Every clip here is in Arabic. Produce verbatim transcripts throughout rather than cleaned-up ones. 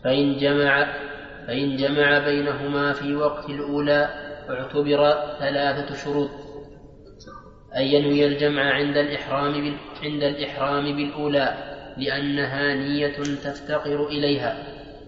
فإن جمع, فإن جمع بينهما في وقت الأولى اعتبر ثلاثة شروط: أن ينوي الجمع عند الإحرام, بال... عند الإحرام بالأولى لأنها نية تفتقر إليها.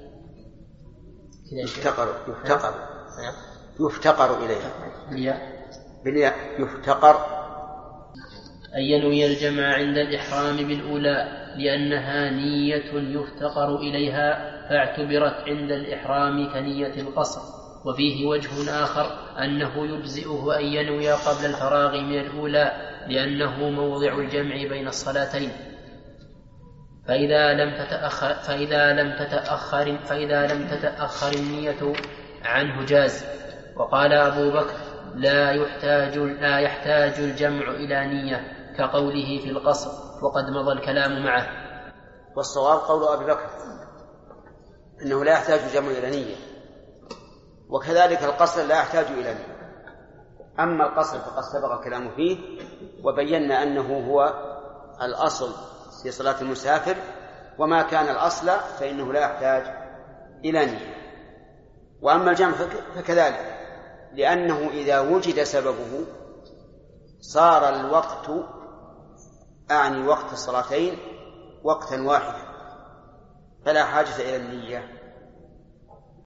يفتقر يفتقر يفتقر إليها بالياء يفتقر. أن ينوي الجمع عند الإحرام بالأولى لأنها نية يفتقر إليها فاعتبرت عند الإحرام كنية القصر. وفيه وجه آخر أنه يجزئه أن ينوي قبل الفراغ من الأولى لأنه موضع الجمع بين الصلاتين. فإذا لم تتأخر, فإذا لم تتأخر, فإذا لم تتأخر النية عنه جاز. وقال أبو بكر: لا يحتاج, لا يحتاج الجمع إلى نية كقوله في القصر، وقد مضى الكلام معه. والصواب قول أبي بكر أنه لا يحتاج الجمع إلى نية، وكذلك القصر لا يحتاج إلى نية. أما القصر فقد سبق الكلام فيه وبينا أنه هو الأصل في صلاة المسافر، وما كان الأصل فإنه لا يحتاج إلى نية. وأما الجمع فكذلك، لأنه إذا وجد سببه صار الوقت أعني وقت الصلاتين وقتا واحدا فلا حاجة إلى النية.